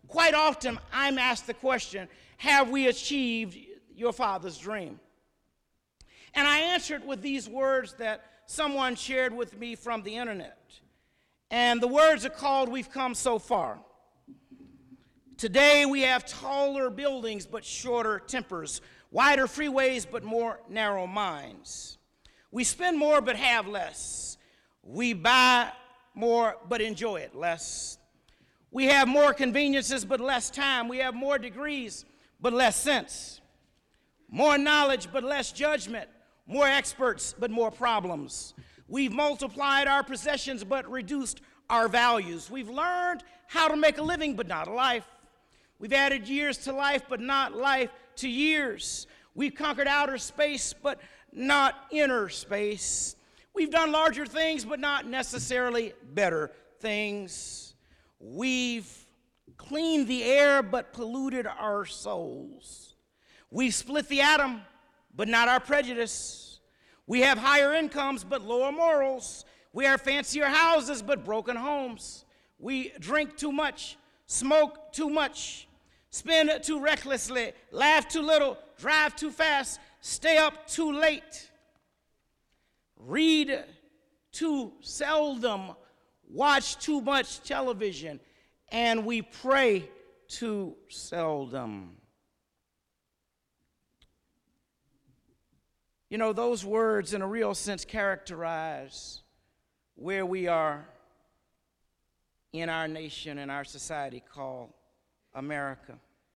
Quite often, I'm asked the question, have we achieved your father's dream? And I answered with these words that someone shared with me from the internet. And the words are called, "We've come so far." Today, we have taller buildings but shorter tempers, wider freeways but more narrow minds. We spend more but have less. We buy more but enjoy it less. We have more conveniences but less time. We have more degrees but less sense. More knowledge but less judgment. More experts but more problems. We've multiplied our possessions but reduced our values. We've learned how to make a living but not a life. We've added years to life but not life to years. We've conquered outer space but not inner space. We've done larger things but not necessarily better things. We've cleaned the air but polluted our souls. We've split the atom but not our prejudice. We have higher incomes but lower morals. We have fancier houses but broken homes. We drink too much, smoke too much, spend too recklessly, laugh too little, drive too fast, stay up too late, read too seldom, watch too much television, and we pray too seldom. You know, those words in a real sense characterize where we are in our nation and our society called America.